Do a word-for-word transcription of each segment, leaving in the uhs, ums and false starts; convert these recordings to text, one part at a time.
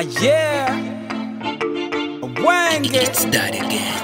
yeah, Wenge. It's that again.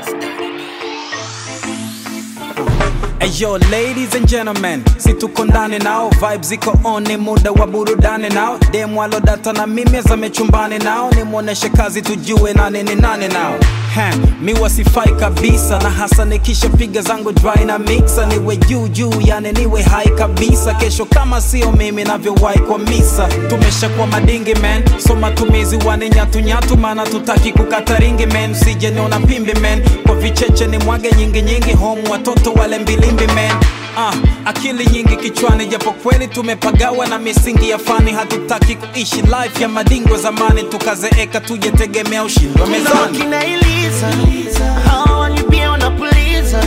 Hey yo, ladies and gentlemen, si tuko ndani nao, vibes ziko on, ni muda wa burudani nao. Demu walo data na mimi zamechumbani nao, ni muoneshe kazi tujue nani ni nani nao. Ha, mi wasifai kabisa, na hasa nikisha piga zangu dry na mixa. Niwe juu juu, yani niwe high kabisa. Kesho kama sio mimi navyowai kwa misa. Tumesha kwa madingi man, so matumizi wane nyatu nyatu. Mana tutaki kukata ringi man, sije niona pimbi man. Kwa vicheche ni mwage nyingi nyingi, home watoto wale mbilimbi man. Ah, akili nyingi kichwani, japo kweli tumepagawa na misingi ya fani. Hatutaki kuishi life ya madingo zamani, tukazeeka tuje tegemea ushindi wa mezani. Kina Eliza, hao wanibia wanapuliza,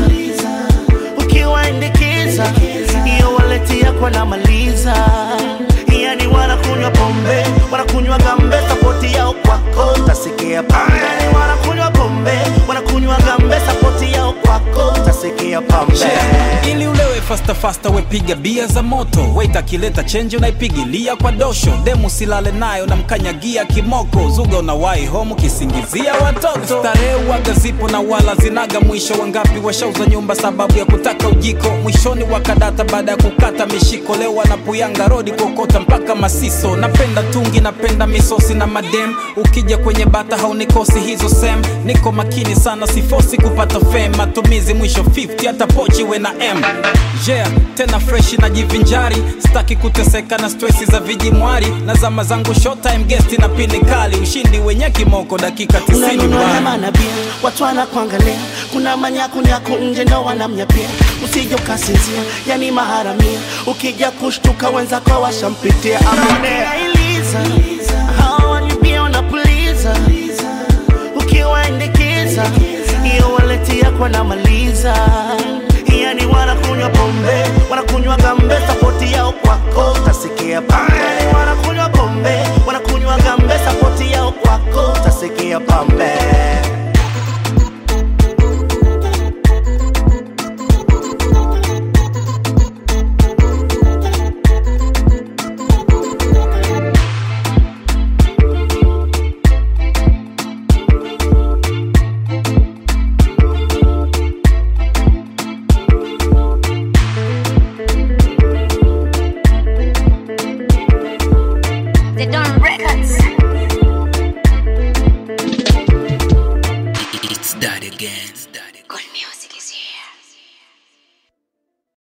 ukiwaendekeza iyo waletia kwa namaliza. Yani wanakunywa pombe, wanakunywa gambe, sapoti yao kwako tasikia pambe. Yani wanakunywa pombe, wanakunywa gambe, sapoti yao kwako tasikia pambe. Yeah. Ili ulewe fasta fasta wepiga bia za moto, wait akileta change unaipigilia kwa dosho. Demu silale nayo na mkanyagia kimoko, zuga unawai home kisingizia watoto. Starehe waga zipo na wala zinaga mwisho. Wangapi washauza nyumba sababu ya kutaka ujiko. Mwishoni wakadata baada ya kukata mishiko. Leo wanapuyanga rodi kokota mpaka Masiso. Napenda tungi, napenda misosi na madem. Ukija kwenye bata haunikosi hizo sem. Niko makini sana sifosi kupata fame. Matumizi mwisho fifty hata pochi we na M. Yeah, tena fresh na jivinjari. Staki kuteseka na stressi za vijimwari. Na zama zangu short time guest na pini kali. Ushindi wenye kimoko dakika tisini mbani. Watu wana kuangalia, kuna manyaku nyaku nje ndo wanamnyapia. Usije ukasinzia, yani maharamia. Ukija kushtuka wenza kwa washampitia. Amonea Eliza, hao wanibia wanapuliza, ukiwaendekeza iyo waletia kwa namaliza. Yani wanakunywa pombe, wanakunywa gambe, sapoti yao kwako tasikia pambe.